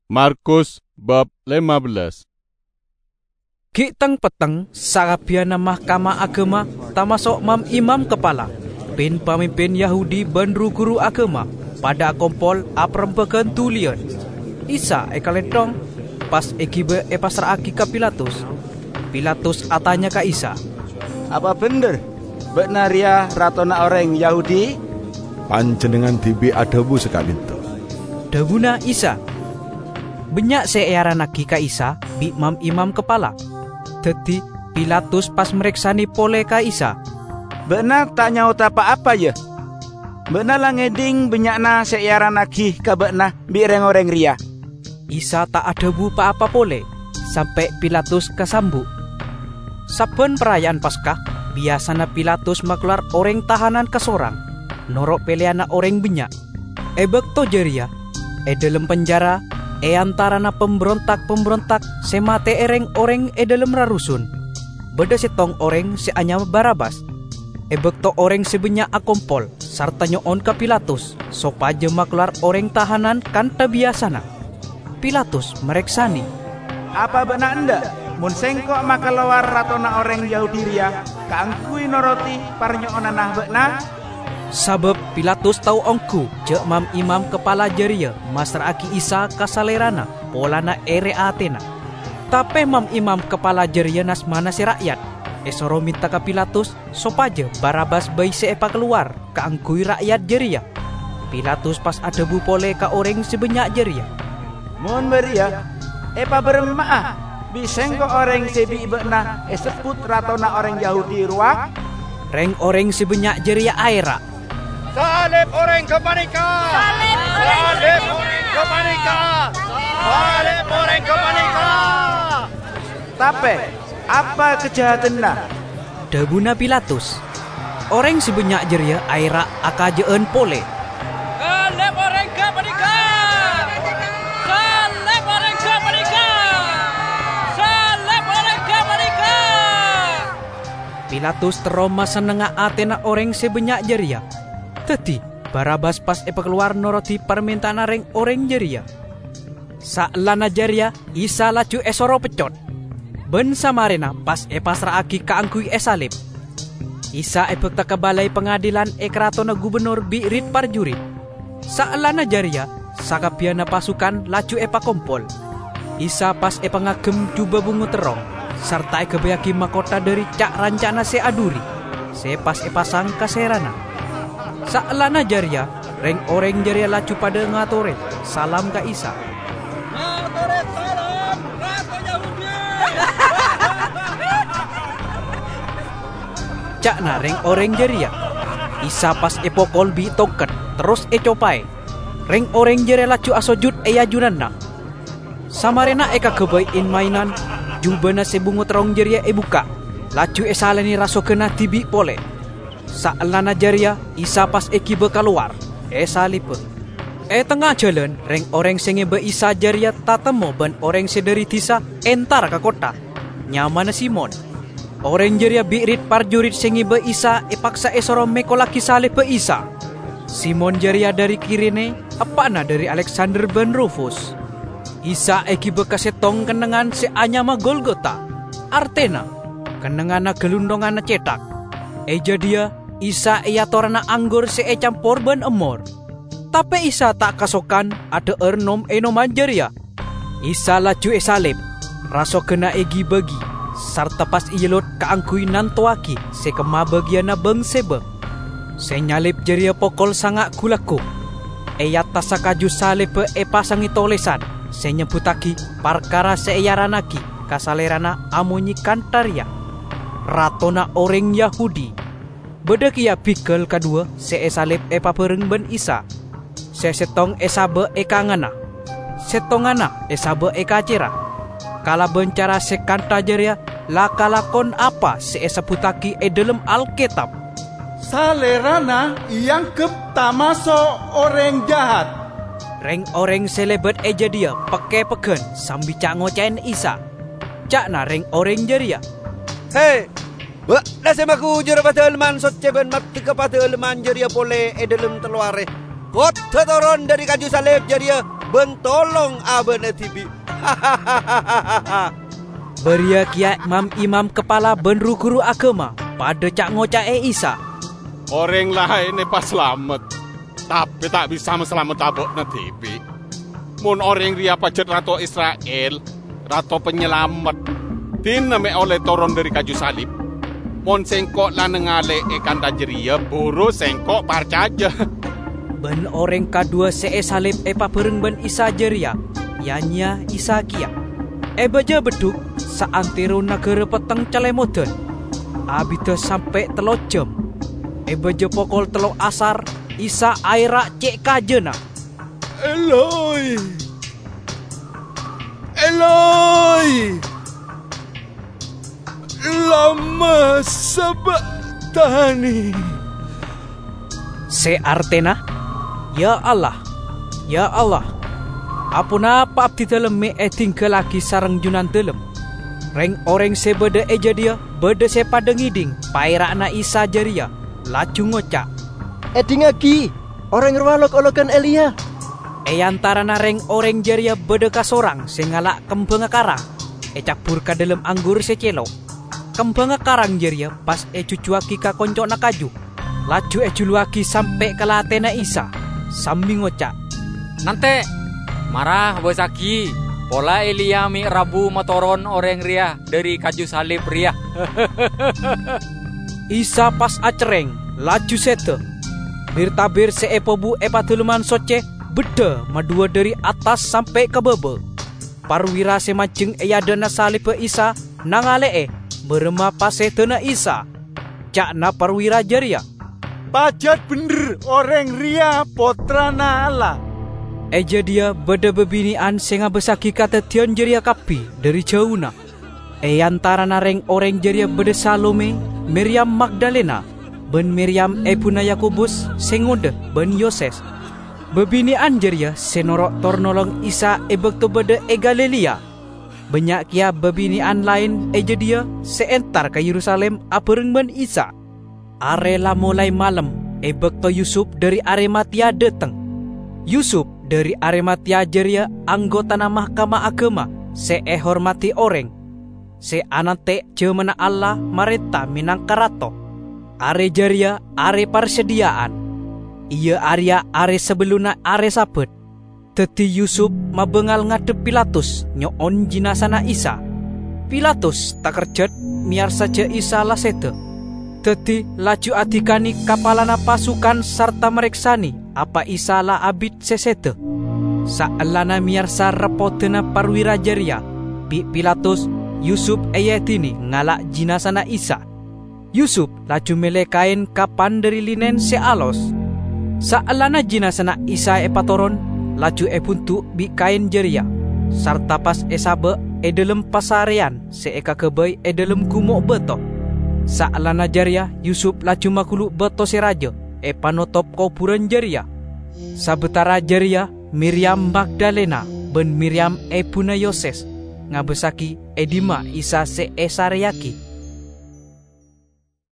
Markus bab 15. Kitang peteng sakabiana mahkamah agama tamasok imam kepala pin pamimpin Yahudi ban guru agama pada kompol aprempekan tulian Isa ekaletong pas ekibe pasraki ka Pilatus atanya ka Isa, apa bener benar ya ratona orang Yahudi? Panjenengan tibi adabu sekali itu. Dabuna Isa banyak seearan lagi ka Isa bi imam kepala. Dadi Pilatus pas mereksani pole ka Isa, benar tanya apa ya? Benar lah ngeding benyakna seearan lagi ka benar bi orang ria. Isa tak ada bu apa pole sampai Pilatus kesambu. Saben perayaan Paskah biasana Pilatus maklar orang tahanan ke sorang norok peleana orang banyak. Ebek to jeria dalam penjara antarana pemberontak semate orang dalam rarusun. Beda setong orang seanyam Barabas. Ebek to orang sebanyak akompol sarta nyoon ke Pilatus sopaja maklar orang tahanan kan biasana. Pilatus mereksani, apa benar anda? Mun sengkok maka lawar ratona orang Yahudi ria kaangkui noroti parnyoonanah benar. Sabab Pilatus tahu ongku cek imam kepala jeria masraki Isa kasalerana polana ere Atena. Tapi imam kepala jeria nas mana si rakyat esoro minta ke Pilatus sopaja Barabas bayi seepa keluar kaangkui rakyat jeria. Pilatus pas ada bu pole ka orang sebanyak jeria. Mun beria epa beremaah bisengko orang sebi ibena sebut ratona orang Yahudi ruak reng orang sebanyak jeria aira. Salib orang ke panika. Salib orang ke panika. Salib orang ke panika. Tapi apa kejahatanna? Dabuna Pilatus. Orang sebanyak jeria aira akajeun pole. Salib orang ke panika. Salib orang ke panika. Salib orang ke panika. Pilatus teroma senengah Atena orang sebanyak jeria. Tadi Barabas pas keluar noroti permintaan orang jeria. Saklana jeria Isa laju esoro pecot. Ben samarena pas pasraaki kaangkui salib. Isa tak kebalai pengadilan kratona gubernur bi rit parjurit. Saklana jeria sakabiana pasukan laju kompol. Isa pas ngagem juba bungu terong serta kebayaki makota dari cak rancana seaduri. Pas pasang kaserana. Saklana jaria, reng orang jaria lacu pada ngatore, salam ka Isa. Ngatore salam, rato Yahudi. Cakna reng orang jaria, Isa pas pokol bi toket, terus copai. Reng orang jaria lacu asojud junanna. Samarena kebayin mainan, jubana sebungut terong jaria buka, lacu salani raso kena tibi pole. Saklana jaria Isa pas kibe keluar salipe. Tengah jalan reng orang sengebe Isa jaria tatemo ban orang sederi tisa entar ke kota nyamana Simon. Orang jaria birit parjurit sengebe Isa paksa esoro mekolaki salipe Isa. Simon jaria dari kirine apana dari Alexander ban Rufus. Isa kibe kasetong kenengan seanyama Golgota Artena kenengan gelundongan cetak. Dia Isa torana anggur campur ban emor. Tapi Isa tak kasokan ada enoman jeria. Isa laju salib. Raso kena bagi. Sarta pas ielot kaangkui nantoaki sekema bagiana beng sebe. Senyalip jeria pokol sangak kulaku. Tasakaju salib pasangi tolesan. Senyebutaki parkara seeyaranaki kasalerana amunyi kantaria. Ratona orang Yahudi. Bedekia pikal kedua salib papereng ben Isa. Setong sabe kangana. Setongana sabe kacera. Kala bencara sekanta jeria lakalakon apa seputaki dalam Alkitab. Salerana yang tamasok orang jahat. Reng orang selebet dia pakai peken sambil cak ngocain Isa. Cakna reng orang jeria. Hei, nasi maku jura pada eleman soceben mati kepada eleman jeria pole dalam teluare. Kot tetoron dari kayu salib jeria bentolong aben tibi. Beria kia imam kepala benru guru agama pada cak ngocak Isa. Orang lain pas selamat, tapi tak bisa selamat abok na tibi. Mun orang ria pajet Rato Israel, Rato penyelamat. Tina me oleh turun dari kayu salib. Mon sengkok lah nengale ikan dajeria, buru sengkok parcaja. Ben orang kedua salib epa bereng ben Isa jeria, yanya Isa kia. Baja beduk saantero negara peteng calemoden. Abita sampai 3 jam. Baja pokol 3 asar, Isa aira cek kajena. Eloi, Eloi, lama sabachthani. Seartena, ya Allah, ya Allah. Apuna apa abdi dalam me tinggal lagi sarang junan dalam. Reng orang sebeda dia, beda sepada ngiding, pairakna Isa jeria, laju ngocak. Eding lagi, orang ngerwalok-olokan Elia. Antara reng orang jeria beda kasorang, sengalak kembang karang. Cabur ka dalam anggur secelo. Kembang karang jeria pas cucuaki ka koncok na kaju. Laju juluaki sampai ke latena Isa, sambil ngocak. Nanti marah bosaki, pola Elia mi Rabu motoron orang ria dari kayu salib ria. Isa pas acereng, laju sete. Bir-tabir seepobu epatuluman soce, beda madua dari atas sampai ke bebe. Parwira semajeng dana salib Isa, nangale berema pasetena Isa. Cakna parwira jeria. Pajat bener orang ria potrana Allah. Dia beda bebinian senga besaki kata tian jeria kapi dari jauhna. Antara nareng orang jeria beda Salome, Miriam Magdalena, ben Miriam ebuna Yakobus, sengode ben Yoses. Bebinian jeria senorok tornolong Isa bekto beda Galilea. Banyak kia bebinian lain dia seentar ke Yerusalem apereng ben Isa. Arela mulai malam bekto Yusuf dari Arimatia datang. Yusuf dari Arimatia jeria anggota mahkamah agama hormati orang. Anate cemana Allah mareta minang karato. Are jeria are persediaan. Ia Arya are sebeluna are sabet. Teti Yusuf mabengal ngadep Pilatus nyoon jinasana Isa. Pilatus tak kerjet miar saja Isa lasete. Teti laju adikani kapalana pasukan serta mereksani apa Isa la abid sesete. Saalana miarsa repotena parwira jeria. Pilatus Yusuf ayatini ngalak jinasana Isa. Yusuf laju melekain kapan dari linen sealos. Saalana jinasana Isa epatoron laju buntu bi kain jeria. Sarta pas esabe dalam pasarean seeka kebai dalam gumok beto. Saalana jeria Yusuf laju makulu beto seraja panotop kuburan jeria. Sabetara jeria Miriam Magdalena ben Miriam ebuna Yoses ngabesaki edima Isa seesariaki.